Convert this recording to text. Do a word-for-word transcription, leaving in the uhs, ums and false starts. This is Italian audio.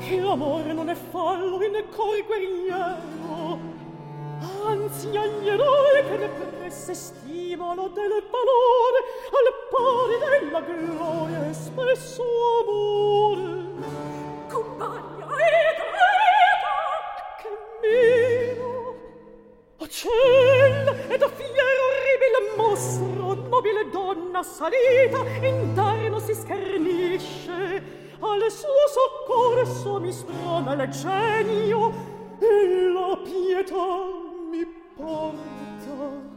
che l'amore non è fallo e ne cor guerriero, anzi agli eroi che ne presse stimano del valore al pari della gloria espresso amore. Compagna, eta, eta! Che miro! O ciel, ed a fiero orribile mostro, nobile donna salita, indarno si schernisce, al suo soccorso mi sprona il genio, e la pietà mi porta